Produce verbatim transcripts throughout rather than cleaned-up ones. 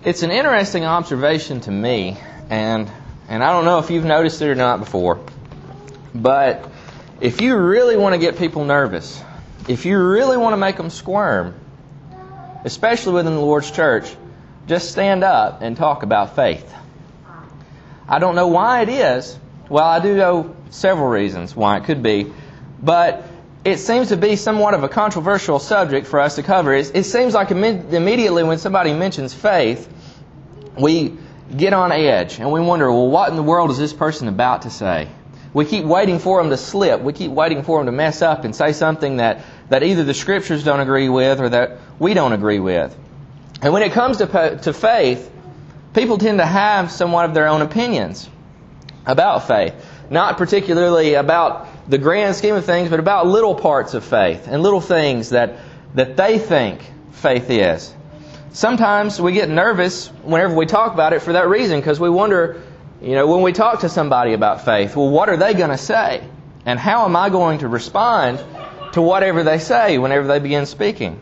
It's an interesting observation to me, and and I don't know if you've noticed it or not before, but if you really want to get people nervous, if you really want to make them squirm, especially within the Lord's church, just stand up and talk about faith. I don't know why it is. Well, I do know several reasons why it could be, but it seems to be somewhat of a controversial subject for us to cover. It, it seems like immediately when somebody mentions faith, we get on edge and we wonder, well, what in the world is this person about to say? We keep waiting for them to slip. We keep waiting for them to mess up and say something that, that either the Scriptures don't agree with or that we don't agree with. And when it comes to, to faith, people tend to have somewhat of their own opinions about faith. Not particularly about the grand scheme of things, but about little parts of faith and little things that, that they think faith is. Sometimes we get nervous whenever we talk about it for that reason, because we wonder, you know, when we talk to somebody about faith, well, what are they going to say? And how am I going to respond to whatever they say whenever they begin speaking?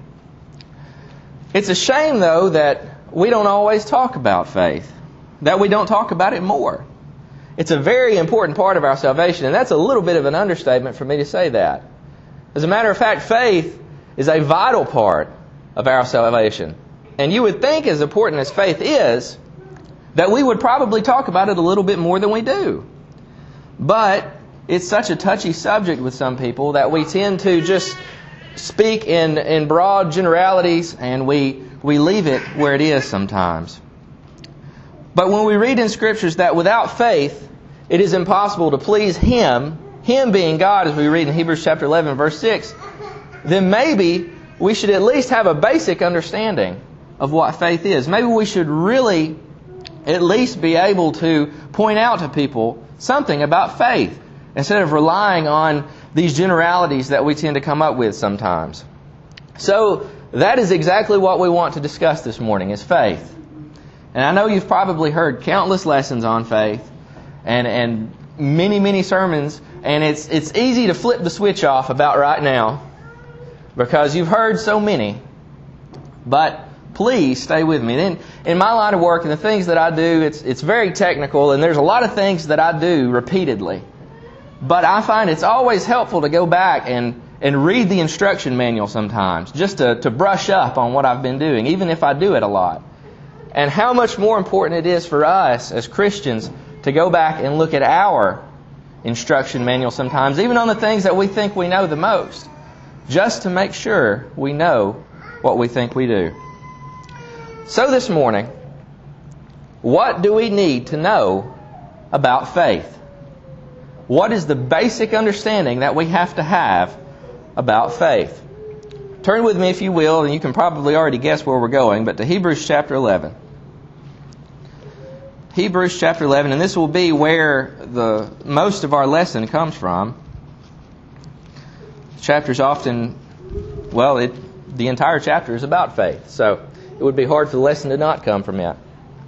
It's a shame, though, that we don't always talk about faith, that we don't talk about it more. It's a very important part of our salvation, and that's a little bit of an understatement for me to say that. As a matter of fact, faith is a vital part of our salvation. And you would think, as important as faith is, that we would probably talk about it a little bit more than we do. But it's such a touchy subject with some people that we tend to just speak in, in broad generalities, and we, we leave it where it is sometimes. But when we read in Scriptures that without faith it is impossible to please Him, Him being God, as we read in Hebrews chapter eleven, verse six, then maybe we should at least have a basic understanding of what faith is. Maybe we should really at least be able to point out to people something about faith instead of relying on these generalities that we tend to come up with sometimes. So that is exactly what we want to discuss this morning, is faith. And I know you've probably heard countless lessons on faith and, and many, many sermons, and it's it's easy to flip the switch off about right now because you've heard so many. But please stay with me. In, in my line of work and the things that I do, it's it's very technical, and there's a lot of things that I do repeatedly. But I find it's always helpful to go back and, and read the instruction manual sometimes, just to, to brush up on what I've been doing, even if I do it a lot. And how much more important it is for us as Christians to go back and look at our instruction manual sometimes, even on the things that we think we know the most, just to make sure we know what we think we do. So this morning, what do we need to know about faith? What is the basic understanding that we have to have about faith? Turn with me, if you will, and you can probably already guess where we're going, but to Hebrews chapter eleven. Hebrews chapter eleven, and this will be where the most of our lesson comes from. The chapter's often, well, it, the entire chapter is about faith, so it would be hard for the lesson to not come from it.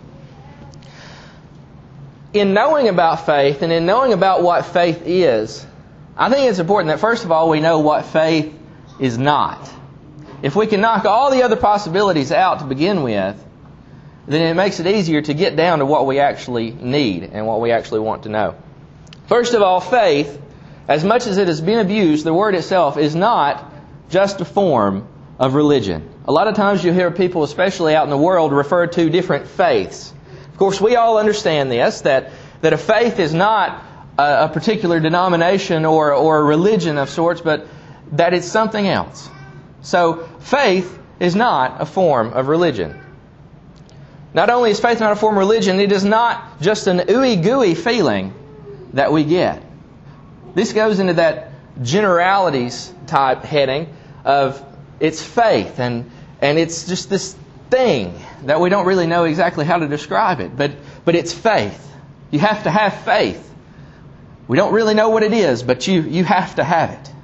In knowing about faith and in knowing about what faith is, I think it's important that first of all we know what faith is not. If we can knock all the other possibilities out to begin with, then it makes it easier to get down to what we actually need and what we actually want to know. First of all, faith, as much as it has been abused, the word itself is not just a form of religion. A lot of times you hear people, especially out in the world, refer to different faiths. Of course, we all understand this, that, that a faith is not a, a particular denomination or, or a religion of sorts, but that it's something else. So, faith is not a form of religion. Not only is faith not a form of religion, it is not just an ooey-gooey feeling that we get. This goes into that generalities type heading of it's faith, and, and it's just this thing that we don't really know exactly how to describe it, but, but it's faith. You have to have faith. We don't really know what it is, but you, you have to have it.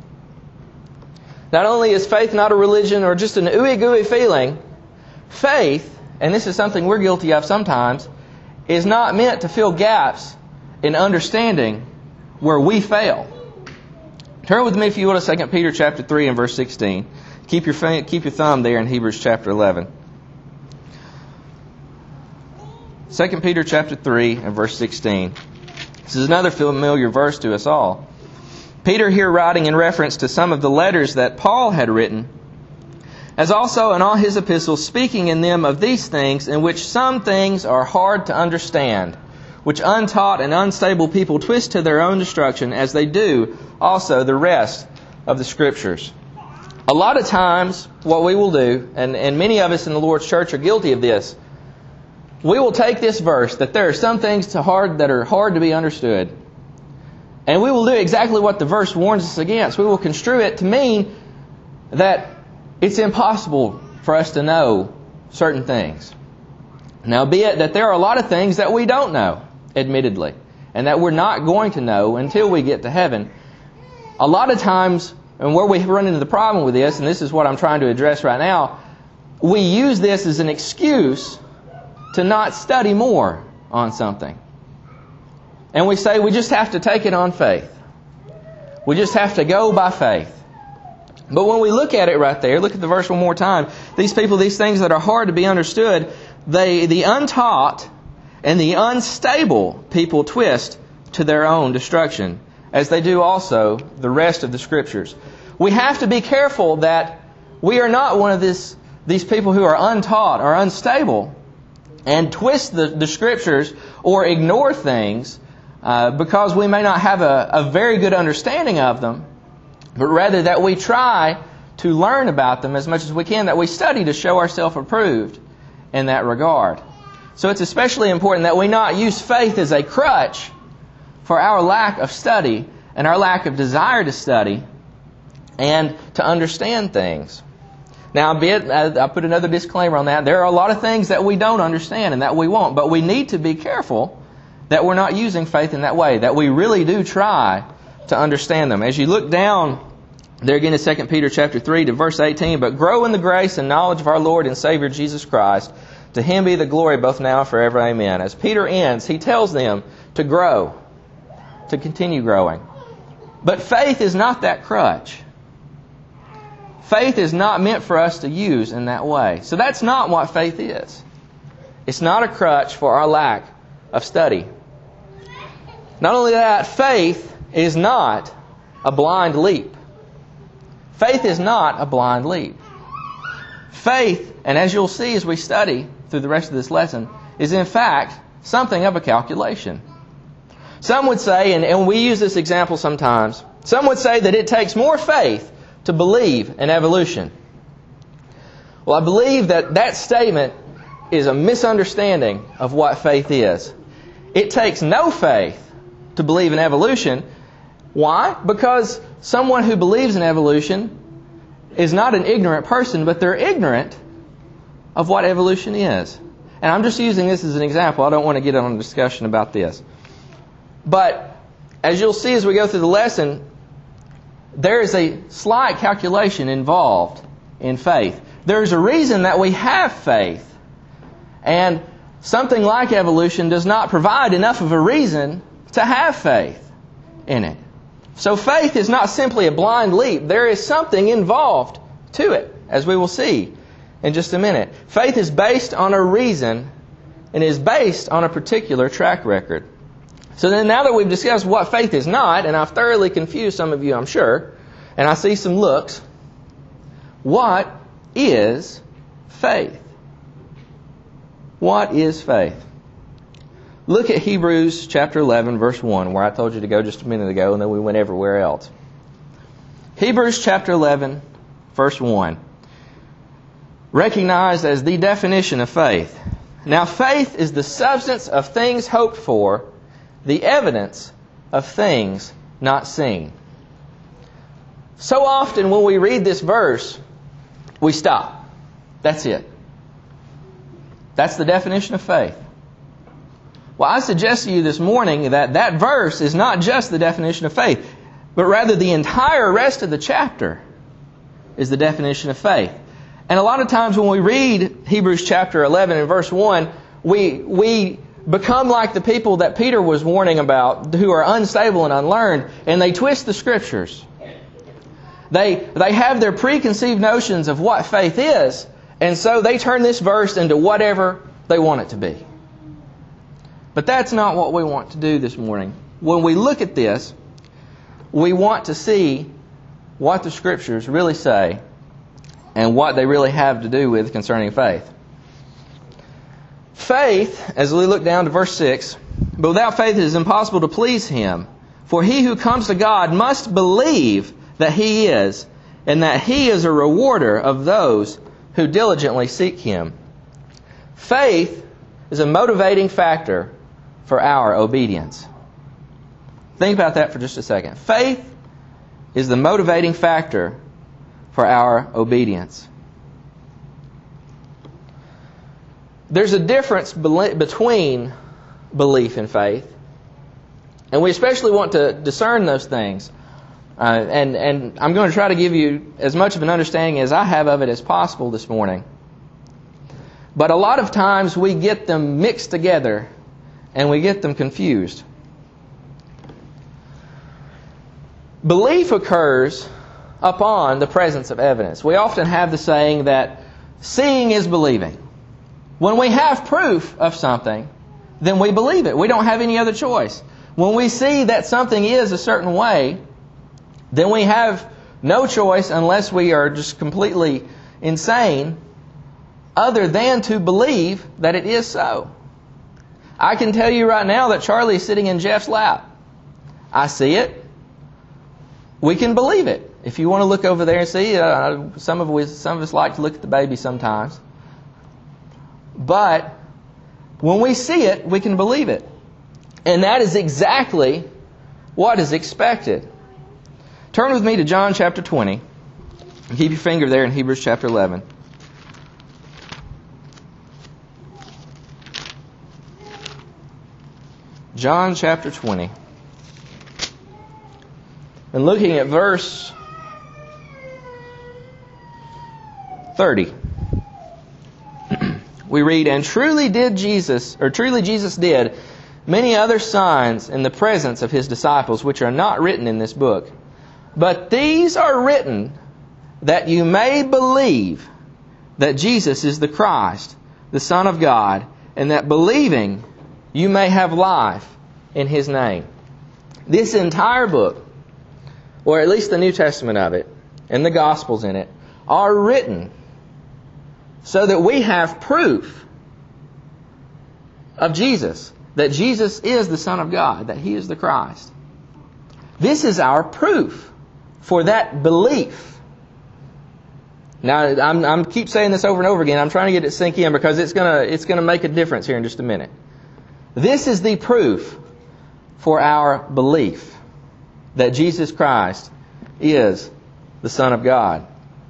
Not only is faith not a religion or just an ooey-gooey feeling, faith, and this is something we're guilty of sometimes, is not meant to fill gaps in understanding where we fail. Turn with me, if you will, to Second Peter chapter three and verse sixteen. Keep your keep your thumb there in Hebrews chapter eleven. Second Peter chapter three and verse sixteen. This is another familiar verse to us all. Peter here writing in reference to some of the letters that Paul had written, as also in all his epistles, speaking in them of these things, in which some things are hard to understand, which untaught and unstable people twist to their own destruction, as they do also the rest of the Scriptures. A lot of times, what we will do, and, and many of us in the Lord's church are guilty of this, we will take this verse, that there are some things to hard that are hard to be understood, and we will do exactly what the verse warns us against. We will construe it to mean that it's impossible for us to know certain things. Now, be it that there are a lot of things that we don't know, admittedly, and that we're not going to know until we get to heaven. A lot of times, and where we run into the problem with this, and this is what I'm trying to address right now, we use this as an excuse to not study more on something. And we say we just have to take it on faith. We just have to go by faith. But when we look at it right there, look at the verse one more time. These people, these things that are hard to be understood, they, the untaught and the unstable people twist to their own destruction, as they do also the rest of the Scriptures. We have to be careful that we are not one of this, these people who are untaught or unstable and twist the, the Scriptures or ignore things uh, because we may not have a, a very good understanding of them, but rather that we try to learn about them as much as we can, that we study to show ourselves approved in that regard. So it's especially important that we not use faith as a crutch for our lack of study and our lack of desire to study and to understand things. Now, I put another disclaimer on that. There are a lot of things that we don't understand and that we won't, but we need to be careful that we're not using faith in that way, that we really do try to understand them. As you look down there again in Second Peter chapter three to verse eighteen, but grow in the grace and knowledge of our Lord and Savior Jesus Christ. To Him be the glory both now and forever. Amen. As Peter ends, he tells them to grow, to continue growing. But faith is not that crutch. Faith is not meant for us to use in that way. So that's not what faith is. It's not a crutch for our lack of study. Not only that, faith is not a blind leap. Faith is not a blind leap. Faith, and as you'll see as we study through the rest of this lesson, is in fact something of a calculation. Some would say, and, and we use this example sometimes, some would say that it takes more faith to believe in evolution. Well, I believe that that statement is a misunderstanding of what faith is. It takes no faith to believe in evolution. Why? Because someone who believes in evolution is not an ignorant person, but they're ignorant of what evolution is. And I'm just using this as an example. I don't want to get on a discussion about this. But as you'll see as we go through the lesson, there is a slight calculation involved in faith. There's a reason that we have faith. And something like evolution does not provide enough of a reason to have faith in it. So faith is not simply a blind leap. There is something involved to it, as we will see in just a minute. Faith is based on a reason and is based on a particular track record. So then now that we've discussed what faith is not, and I've thoroughly confused some of you, I'm sure, and I see some looks, what is faith? What is faith? Look at Hebrews chapter eleven, verse one, where I told you to go just a minute ago, and then we went everywhere else. Hebrews chapter eleven, verse one. Recognized as the definition of faith. Now faith is the substance of things hoped for, the evidence of things not seen. So often when we read this verse, we stop. That's it. That's the definition of faith. Well, I suggest to you this morning that that verse is not just the definition of faith, but rather the entire rest of the chapter is the definition of faith. And a lot of times when we read Hebrews chapter eleven and verse one, we we become like the people that Peter was warning about, who are unstable and unlearned, and they twist the Scriptures. They they have their preconceived notions of what faith is, and so they turn this verse into whatever they want it to be. But that's not what we want to do this morning. When we look at this, we want to see what the Scriptures really say and what they really have to do with concerning faith. Faith, as we look down to verse six, but without faith it is impossible to please Him. For he who comes to God must believe that He is, and that He is a rewarder of those who diligently seek Him. Faith is a motivating factor for our obedience. Think about that for just a second. Faith is the motivating factor for our obedience. There's a difference between belief and faith, and we especially want to discern those things. Uh, and, and I'm going to try to give you as much of an understanding as I have of it as possible this morning. But a lot of times we get them mixed together and we get them confused. Belief occurs upon the presence of evidence. We often have the saying that seeing is believing. When we have proof of something, then we believe it. We don't have any other choice. When we see that something is a certain way, then we have no choice, unless we are just completely insane, other than to believe that it is so. I can tell you right now that Charlie is sitting in Jeff's lap. I see it. We can believe it. If you want to look over there and see, uh, some of us, some of us like to look at the baby sometimes. But when we see it, we can believe it. And that is exactly what is expected. Turn with me to John chapter twenty. Keep your finger there in Hebrews chapter eleven. John chapter twenty. And looking at verse thirty. We read, "And truly did Jesus, or truly Jesus did many other signs in the presence of His disciples, which are not written in this book. But these are written that you may believe that Jesus is the Christ, the Son of God, and that believing you may have life in His name." This entire book, or at least the New Testament of it, and the Gospels in it, are written so that we have proof of Jesus, that Jesus is the Son of God, that He is the Christ. This is our proof for that belief. Now, I'm, I'm keep saying this over and over again. I'm trying to get it sink in because it's gonna it's gonna make a difference here in just a minute. This is the proof for our belief that Jesus Christ is the Son of God.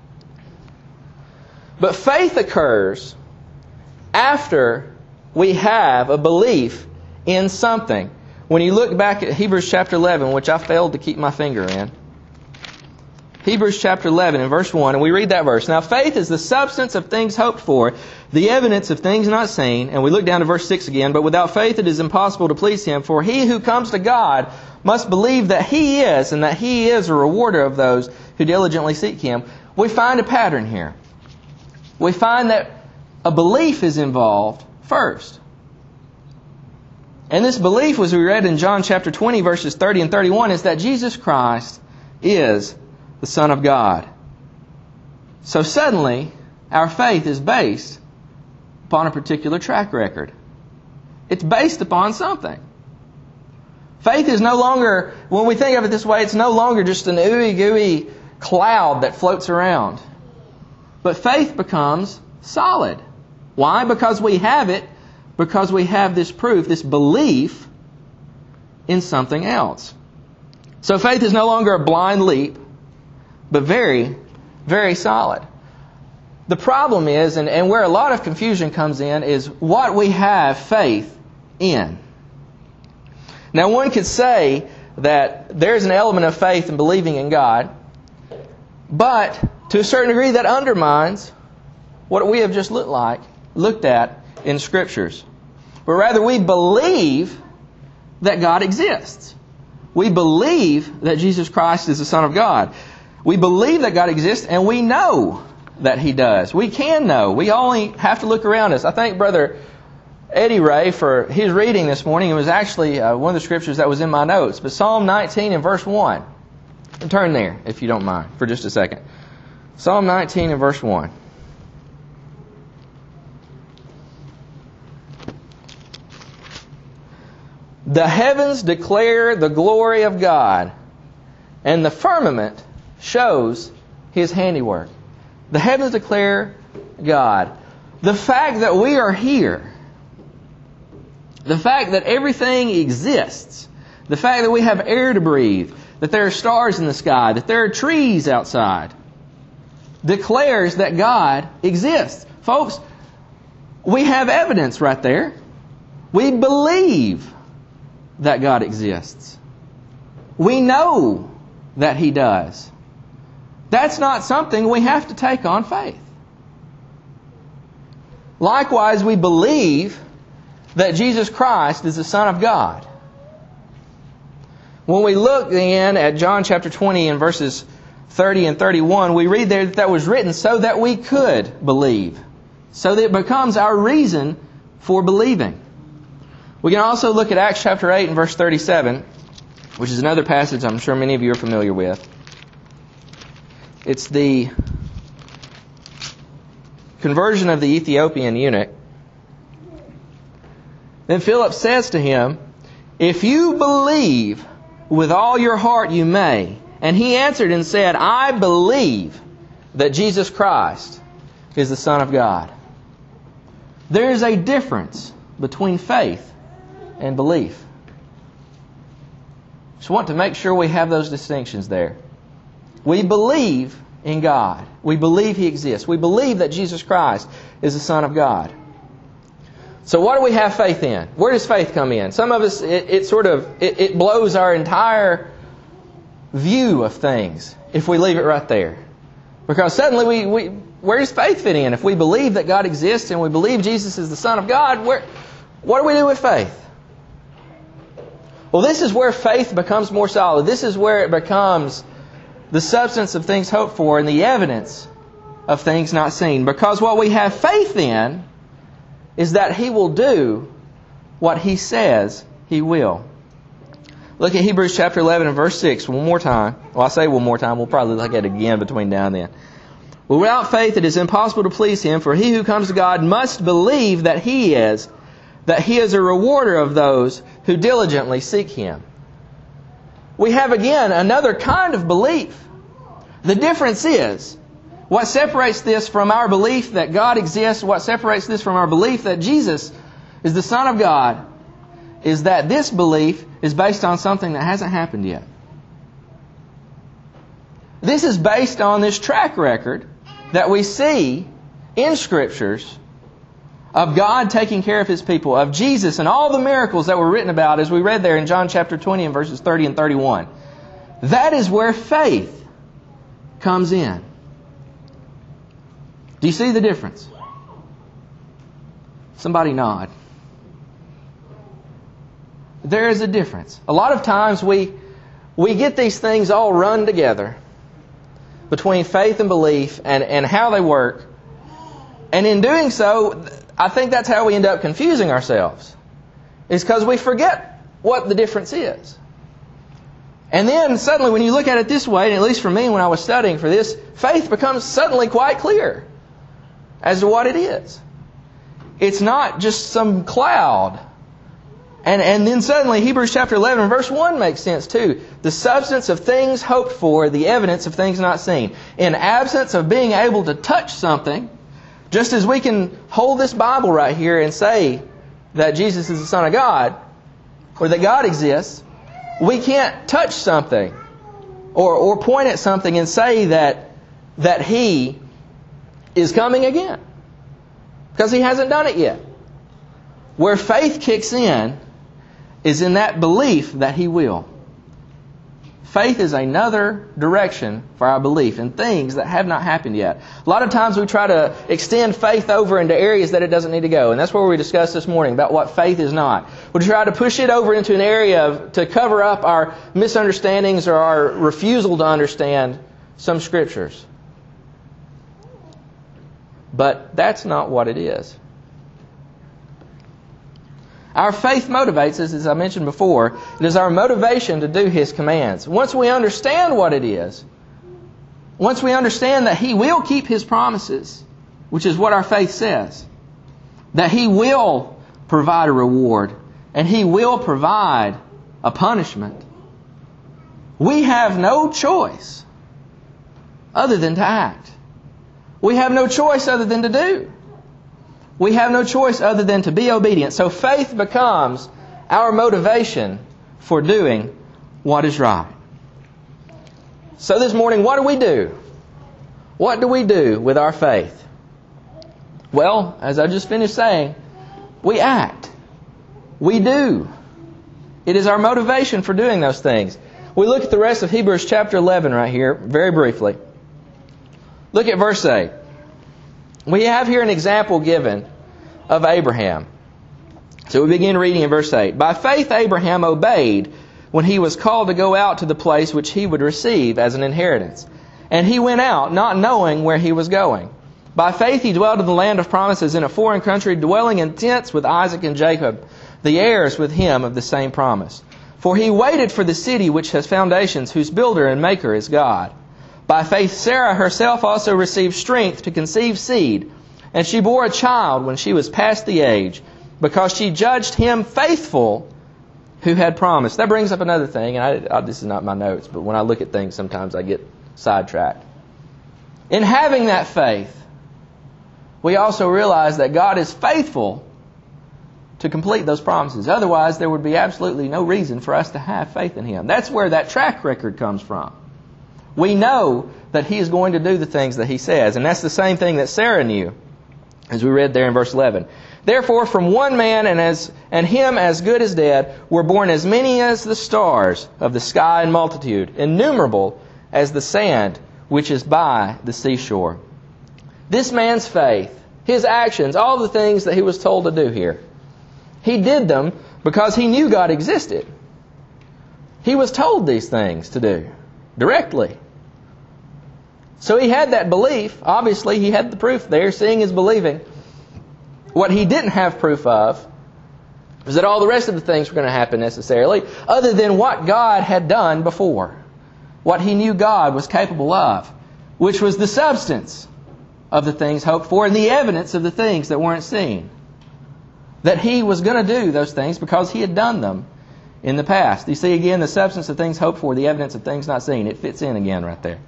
But faith occurs after we have a belief in something. When you look back at Hebrews chapter eleven, which I failed to keep my finger in. Hebrews chapter eleven and verse one, and we read that verse. "Now faith is the substance of things hoped for, the evidence of things not seen." And we look down to verse six again. "But without faith it is impossible to please Him. For he who comes to God must believe that He is, and that He is a rewarder of those who diligently seek Him." We find a pattern here. We find that a belief is involved first. And this belief, as we read in John chapter twenty, verses thirty and thirty-one, is that Jesus Christ is the Son of God. So suddenly, our faith is based upon a particular track record. It's based upon something. Faith is no longer, when we think of it this way, it's no longer just an ooey gooey cloud that floats around. But faith becomes solid. Why? Because we have it, because we have this proof, this belief in something else. So faith is no longer a blind leap, but very, very solid. The problem is, and, and where a lot of confusion comes in, is what we have faith in. Now, one could say that there's an element of faith in believing in God, but to a certain degree that undermines what we have just looked like, looked at in Scriptures. But rather we believe that God exists. We believe that Jesus Christ is the Son of God. We believe that God exists, and we know that He does. We can know. We only have to look around us. I think Brother Eddie Ray for his reading this morning. It was actually uh, one of the scriptures that was in my notes. But Psalm nineteen and verse one. And turn there, if you don't mind, for just a second. Psalm nineteen and verse one. The heavens declare the glory of God, and the firmament shows His handiwork. The heavens declare God. The fact that we are here, the fact that everything exists, the fact that we have air to breathe, that there are stars in the sky, that there are trees outside, declares that God exists. Folks, we have evidence right there. We believe that God exists. We know that He does. That's not something we have to take on faith. Likewise, we believe that Jesus Christ is the Son of God. When we look then at John chapter twenty and verses thirty and thirty-one, we read there that that was written so that we could believe. So that it becomes our reason for believing. We can also look at Acts chapter eight and verse thirty-seven, which is another passage I'm sure many of you are familiar with. It's the conversion of the Ethiopian eunuch. Then Philip says to him, "If you believe with all your heart you may." And he answered and said, "I believe that Jesus Christ is the Son of God." There is a difference between faith and belief. Just want to make sure we have those distinctions there. We believe in God. We believe He exists. We believe that Jesus Christ is the Son of God. So what do we have faith in? Where does faith come in? Some of us, it, it sort of, it, it blows our entire view of things if we leave it right there. Because suddenly we, we where does faith fit in? If we believe that God exists and we believe Jesus is the Son of God, where, what do we do with faith? Well, this is where faith becomes more solid. This is where it becomes the substance of things hoped for and the evidence of things not seen. Because what we have faith in is that He will do what He says He will. Look at Hebrews chapter eleven and verse six one more time. Well, I say one more time. We'll probably look at it again between now and then. Well, without faith it is impossible to please Him, for he who comes to God must believe that He is, that He is a rewarder of those who diligently seek Him. We have again another kind of belief. The difference is, what separates this from our belief that God exists, what separates this from our belief that Jesus is the Son of God, is that this belief is based on something that hasn't happened yet. This is based on this track record that we see in Scriptures of God taking care of His people, of Jesus and all the miracles that were written about as we read there in John chapter twenty and verses thirty and thirty-one. That is where faith comes in. Do you see the difference? Somebody nod. There is a difference. A lot of times we we get these things all run together between faith and belief and, and how they work. And in doing so, I think that's how we end up confusing ourselves. It's because we forget what the difference is. And then suddenly when you look at it this way, and at least for me when I was studying for this, faith becomes suddenly quite clear as to what it is. It's not just some cloud. And, and then suddenly Hebrews chapter eleven verse one makes sense too. The substance of things hoped for, the evidence of things not seen. In absence of being able to touch something, just as we can hold this Bible right here and say that Jesus is the Son of God, or that God exists, we can't touch something or, or point at something and say that, that He is coming again. Because He hasn't done it yet. Where faith kicks in is in that belief that He will. Faith is another direction for our belief in things that have not happened yet. A lot of times we try to extend faith over into areas that it doesn't need to go. And that's where we discussed this morning about what faith is not. We try to push it over into an area of, to cover up our misunderstandings or our refusal to understand some Scriptures. But that's not what it is. Our faith motivates us, as I mentioned before. It is our motivation to do His commands. Once we understand what it is, once we understand that He will keep His promises, which is what our faith says, that He will provide a reward and He will provide a punishment, we have no choice other than to act. We have no choice other than to do. We have no choice other than to be obedient. So faith becomes our motivation for doing what is right. So this morning, what do we do? What do we do with our faith? Well, as I just finished saying, we act. We do. It is our motivation for doing those things. We look at the rest of Hebrews chapter eleven right here, very briefly. Look at verse eight. We have here an example given of Abraham. So we begin reading in verse eight. By faith Abraham obeyed when he was called to go out to the place which he would receive as an inheritance. And he went out, not knowing where he was going. By faith he dwelt in the land of promises in a foreign country, dwelling in tents with Isaac and Jacob, the heirs with him of the same promise. For he waited for the city which has foundations, whose builder and maker is God. By faith Sarah herself also received strength to conceive seed, and she bore a child when she was past the age, because she judged him faithful who had promised. That brings up another thing, and I, I, this is not my notes, but when I look at things sometimes I get sidetracked. In having that faith, we also realize that God is faithful to complete those promises. Otherwise, there would be absolutely no reason for us to have faith in Him. That's where that track record comes from. We know that He is going to do the things that He says. And that's the same thing that Sarah knew, as we read there in verse eleven. Therefore, from one man and as and him as good as dead were born as many as the stars of the sky in multitude, innumerable as the sand which is by the seashore. This man's faith, his actions, all the things that he was told to do here, he did them because he knew God existed. He was told these things to do directly. So he had that belief. Obviously, he had the proof there. Seeing is believing. What he didn't have proof of was that all the rest of the things were going to happen necessarily, other than what God had done before. What he knew God was capable of, which was the substance of the things hoped for and the evidence of the things that weren't seen. That he was going to do those things because he had done them in the past. You see again, the substance of things hoped for, the evidence of things not seen. It fits in again right there.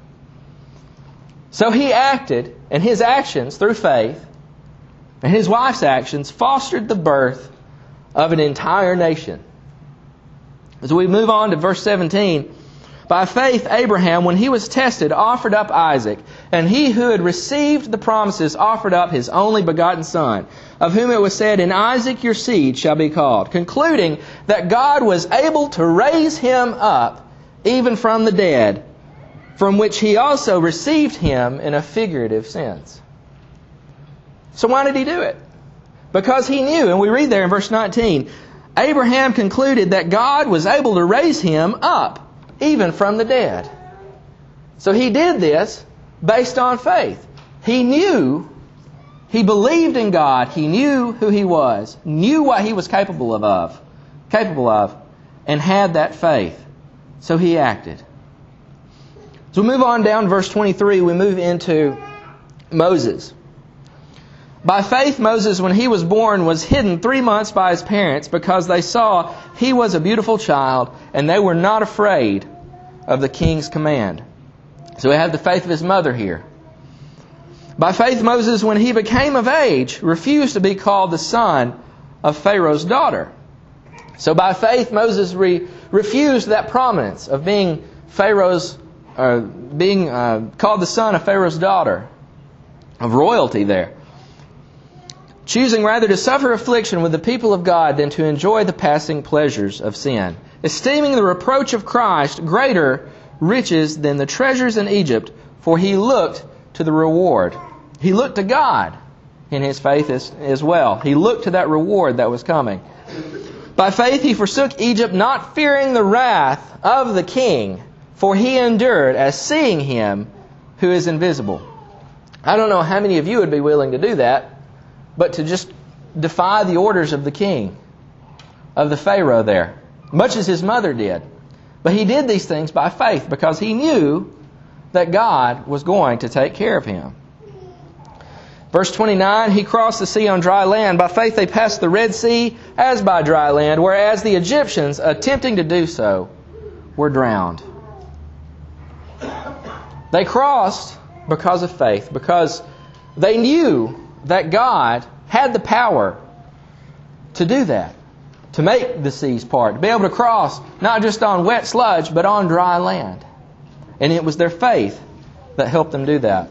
So he acted, and his actions through faith, and his wife's actions fostered the birth of an entire nation. As we move on to verse seventeen, by faith Abraham, when he was tested, offered up Isaac, and he who had received the promises offered up his only begotten son, of whom it was said, in Isaac your seed shall be called, concluding that God was able to raise him up even from the dead, from which he also received him in a figurative sense. So why did he do it? Because he knew, and we read there in verse nineteen, Abraham concluded that God was able to raise him up even from the dead. So he did this based on faith. He knew, he believed in God, he knew who he was, knew what he was capable of, capable of, and had that faith. So he acted. So we move on down to verse twenty-three, we move into Moses. By faith Moses, when he was born, was hidden three months by his parents because they saw he was a beautiful child and they were not afraid of the king's command. So we have the faith of his mother here. By faith Moses, when he became of age, refused to be called the son of Pharaoh's daughter. So by faith Moses re- refused that prominence of being Pharaoh's, uh, being uh, called the son of Pharaoh's daughter, of royalty there. Choosing rather to suffer affliction with the people of God than to enjoy the passing pleasures of sin, esteeming the reproach of Christ greater riches than the treasures in Egypt, for he looked to the reward. He looked to God in his faith as, as well. He looked to that reward that was coming. By faith he forsook Egypt, not fearing the wrath of the king, for he endured as seeing him who is invisible. I don't know how many of you would be willing to do that, but to just defy the orders of the king of the Pharaoh there, much as his mother did. But he did these things by faith because he knew that God was going to take care of him. Verse twenty-nine, he crossed the sea on dry land. By faith they passed the Red Sea as by dry land, whereas the Egyptians, attempting to do so, were drowned. They crossed because of faith, because they knew that God had the power to do that, to make the seas part, to be able to cross not just on wet sludge, but on dry land. And it was their faith that helped them do that.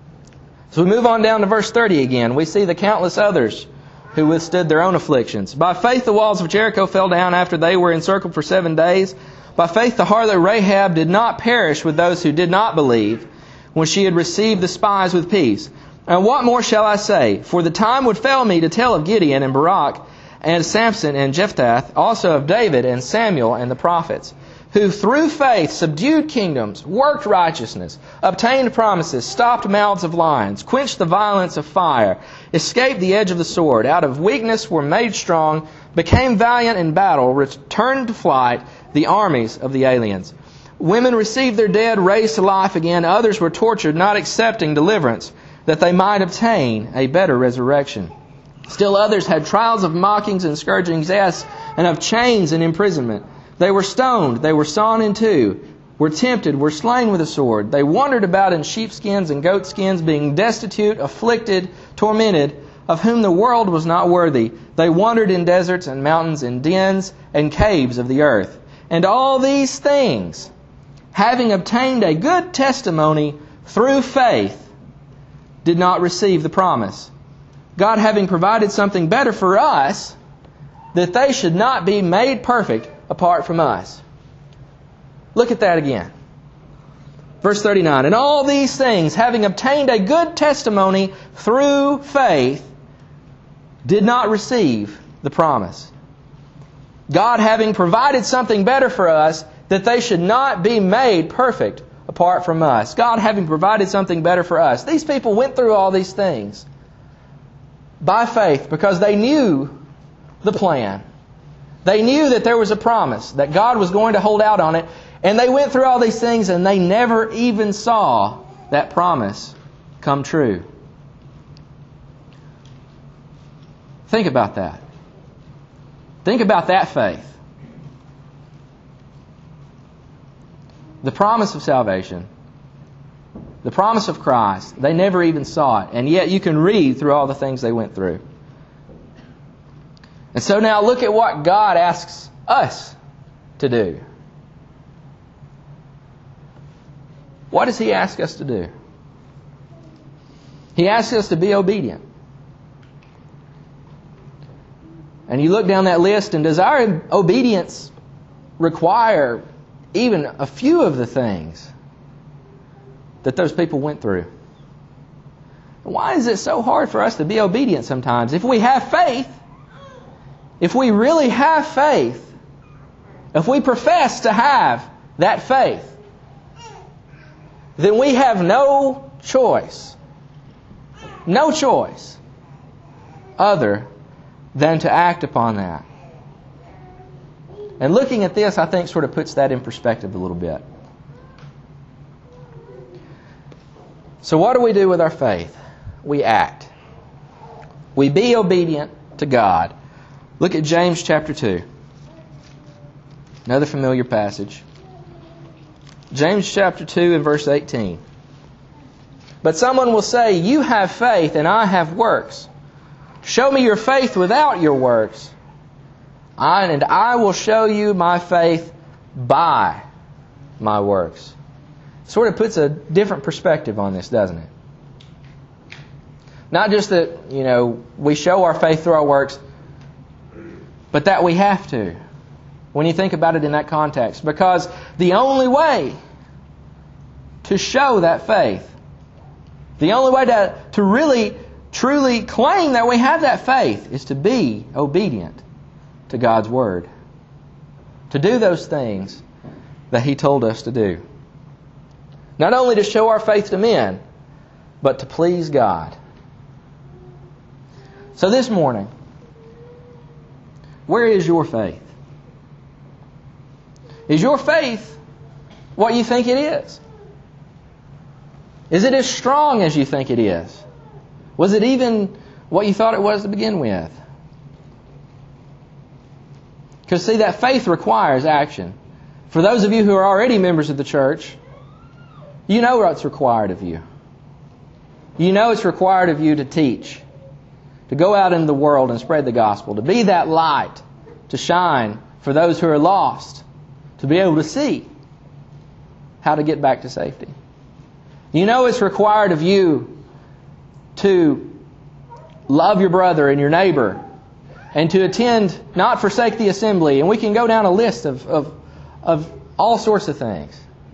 So we move on down to verse thirty again. We see the countless others who withstood their own afflictions. By faith the walls of Jericho fell down after they were encircled for seven days. By faith the harlot Rahab did not perish with those who did not believe, when she had received the spies with peace. And what more shall I say? For the time would fail me to tell of Gideon and Barak and Samson and Jephthah, also of David and Samuel and the prophets, who through faith subdued kingdoms, worked righteousness, obtained promises, stopped mouths of lions, quenched the violence of fire, escaped the edge of the sword, out of weakness were made strong, became valiant in battle, returned to flight the armies of the aliens. Women received their dead raised to life again. Others were tortured, not accepting deliverance, that they might obtain a better resurrection. Still others had trials of mockings and scourgings, yes, and of chains and imprisonment. They were stoned, they were sawn in two, were tempted, were slain with a sword. They wandered about in sheepskins and goatskins, being destitute, afflicted, tormented, of whom the world was not worthy. They wandered in deserts and mountains, in dens and caves of the earth. And all these things, having obtained a good testimony through faith, did not receive the promise. God having provided something better for us, that they should not be made perfect apart from us. Look at that again. Verse thirty-nine, and all these things, having obtained a good testimony through faith, did not receive the promise. God having provided something better for us, that they should not be made perfect apart from us. God having provided something better for us. These people went through all these things by faith because they knew the plan. They knew that there was a promise, that God was going to hold out on it. And they went through all these things and they never even saw that promise come true. Think about that. Think about that faith. The promise of salvation, the promise of Christ, they never even saw it. And yet you can read through all the things they went through. And so now look at what God asks us to do. What does He ask us to do? He asks us to be obedient. And you look down that list, and does our obedience require even a few of the things that those people went through? Why is it so hard for us to be obedient sometimes? If we have faith, if we really have faith, if we profess to have that faith, then we have no choice, no choice other than to act upon that. And looking at this, I think, sort of puts that in perspective a little bit. So what do we do with our faith? We act. We be obedient to God. Look at James chapter two. Another familiar passage. James chapter two and verse eighteen. But someone will say, you have faith and I have works. Show me your faith without your works, I, and I will show you my faith by my works. Sort of puts a different perspective on this, doesn't it? Not just that, you know, we show our faith through our works, but that we have to, when you think about it in that context. Because the only way to show that faith, the only way to, to really, truly claim that we have that faith is to be obedient to God's Word. To do those things that He told us to do. Not only to show our faith to men, but to please God. So this morning, Where is your faith? Is your faith what you think it is? Is it as strong as you think it is? Was it even what you thought it was to begin with? Because see, that faith requires action. For those of you who are already members of the church, you know what's required of you. You know it's required of you to teach, to go out into the world and spread the gospel, to be that light, to shine for those who are lost, to be able to see how to get back to safety. You know it's required of you to love your brother and your neighbor, and to attend, not forsake the assembly. And we can go down a list of, of, of all sorts of things.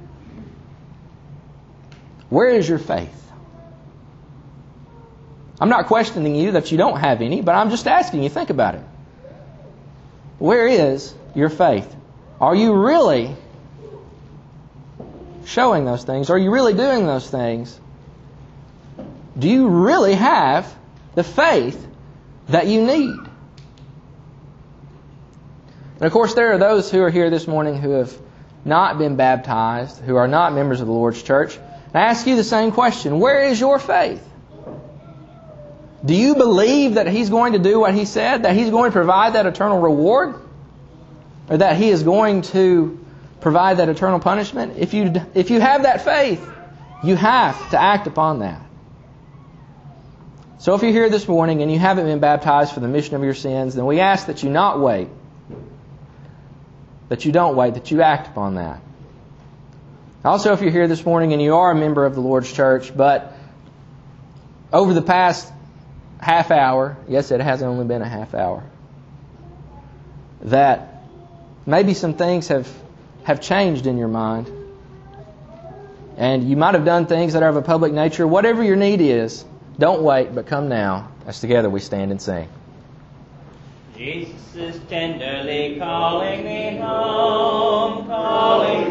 Where is your faith? I'm not questioning you that you don't have any, but I'm just asking you, think about it. Where is your faith? Are you really showing those things? Are you really doing those things? Do you really have the faith that you need? And of course, there are those who are here this morning who have not been baptized, who are not members of the Lord's church. And I ask you the same question. Where is your faith? Do you believe that He's going to do what He said? That He's going to provide that eternal reward? Or that He is going to provide that eternal punishment? If you, if you have that faith, you have to act upon that. So if you're here this morning and you haven't been baptized for the remission of your sins, then we ask that you not wait. That you don't wait, that you act upon that. Also, if you're here this morning and you are a member of the Lord's church, but over the past half hour, yes, it has only been a half hour, that maybe some things have, have changed in your mind, and you might have done things that are of a public nature. Whatever your need is, don't wait, but come now, as together we stand and sing. Jesus is tenderly calling me home, calling